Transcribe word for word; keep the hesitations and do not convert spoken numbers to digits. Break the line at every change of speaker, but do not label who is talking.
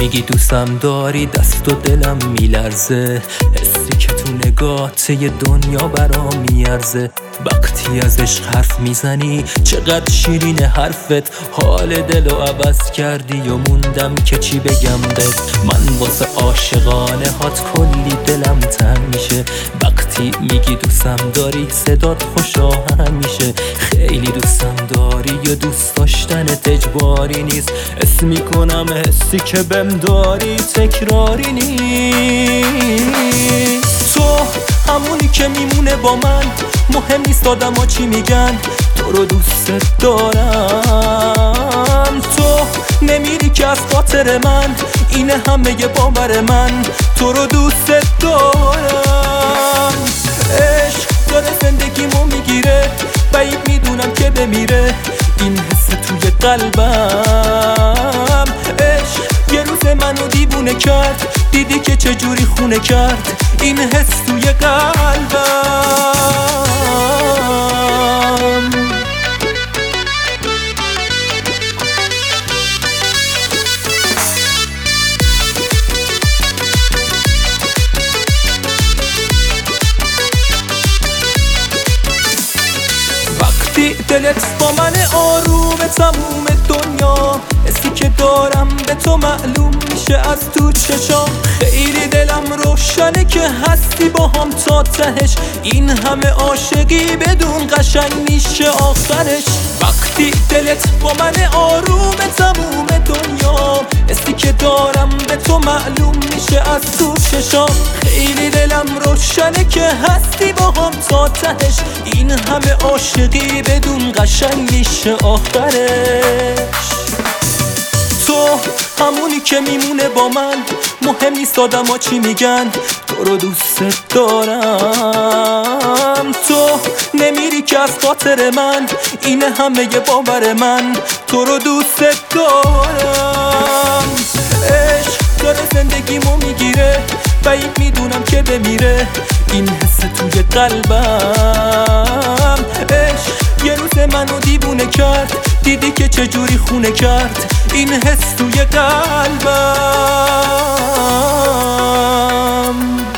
میگی دوستم داری، دست و دلم میلرزه. حسی که تو نگات یه دنیا برام میارزه. وقتی از عشق حرف میزنی چقدر شیرین حرفت. حال دلو عوض کردی و موندم که چی بگم بهت. من واسه عاشقانه هات کلی دلم تنگ میشه. وقتی میگی دوستم داری صدات خوش آهنگ میشه. خیلی دوستم داری یا دوست داشتنت اجباری نیست. حس میکنم حسی که بهم داری تکراری نیست. تو همونی که میمونه با من، مهم نیست آدم ها چی میگن. تو رو دوست دارم، تو نمیری که از خاطر من. اینه همه ی باور من، تو رو دوست دارم. عشق داره زندگیمو میگیره، بعید میدونم که بمیره این حس توی قلبم. عشق یه روز منو دیوونه کرد، دیدی که چجوری خونه کرد این حس توی قلبم. وقتی دلت با من آروم تموم دنیا، حسی که دارم به تو معلوم میشه از تو چشام. خیلی دلم روشنه که هستی با هم تا تهش. این همه عاشقی بدون قشنگ میشه آخرش. وقتی دلت با من آروم تموم دنیا، حسی که دارم به تو معلوم میشه از تو چشام. خیلی دلم روشنه که هستی با هم تا تهش. این همه عاشقی بدون قشنگ میشه آخرش. تو همونی که میمونه با من، مهم نیست آدم ها چی میگن. تو رو دوست دارم، تو نمیری که از خاطر من. اینه همه ی باور من، تو رو دوست دارم. عشق داره زندگیمو میگیره، بعید میدونم که بمیره این حس توی قلبم. عشق یه روز منو دیوونه کرد، دیدی که چجوری خونه کرد این حس توی قلبم.